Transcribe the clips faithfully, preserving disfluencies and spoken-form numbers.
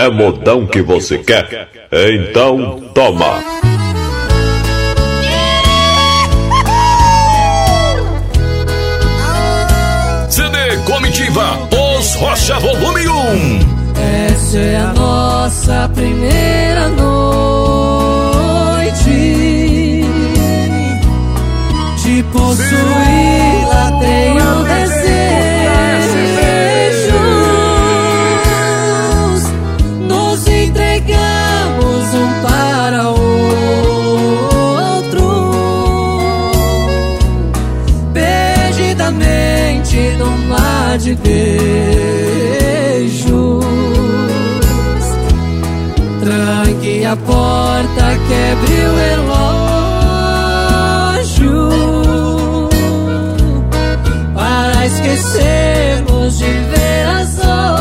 É modão que você quer? Então toma! C D Comitiva, Os Rocha Volume um. Essa é a nossa primeira noite. De possuí-la tenho desejos. Nos entregamos um para o outro, perdidamente num mar de beijos. Tranque a porta, quebre o relógio, para esquecermos de ver as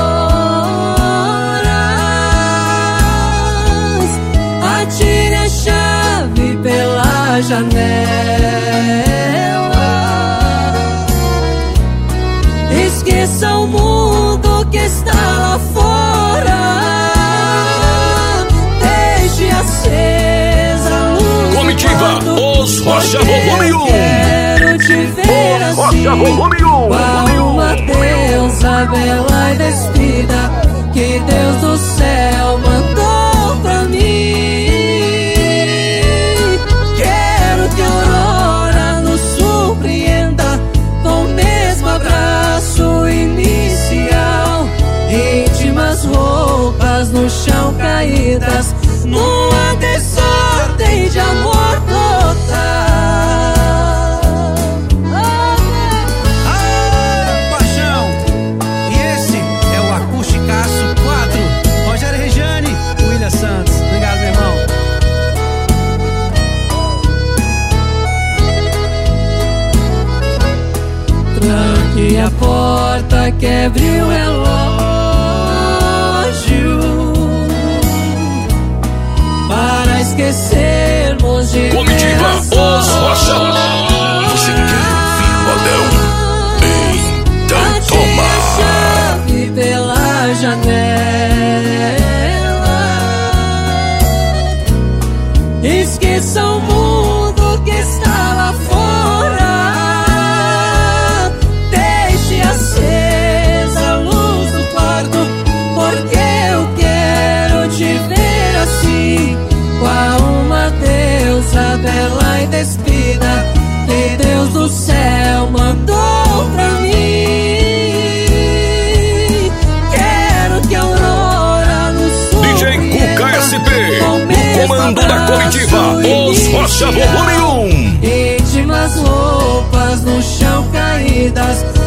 horas. Atire a chave pela janela. Esqueça o mundo que está lá fora. Deixe acesa a luz. Comitiva, Os Rocha Volume um. Quero te ver Os assim, Rocha Volume um. qual uma deusa bela e despida que Deus do céu mandou pra mim. Quero que a aurora nos surpreenda com o mesmo abraço inicial. Íntimas roupas no chão caídas, numa desordem de amor total. Paixão, e esse é o Acústicaço quatro. Rogério Regiane, William Santos. Obrigado, meu irmão. Tranque a porta, quebre o relógio, para esquecermos de Comitiva, ver as Os Rocha. Você quer ouvir modão? Então toma! Atire a chave pela janela. Esqueça o mundo que está lá fora. Deixe acesa a luz do quarto, porque eu quero te ver assim, qual uma deusa bela e despida que Deus do céu mandou pra mim. Quero que a aurora nos D J Cuca S P, o comando da Comitiva, Os Rocha Volume um. Íntimas roupas no chão caídas,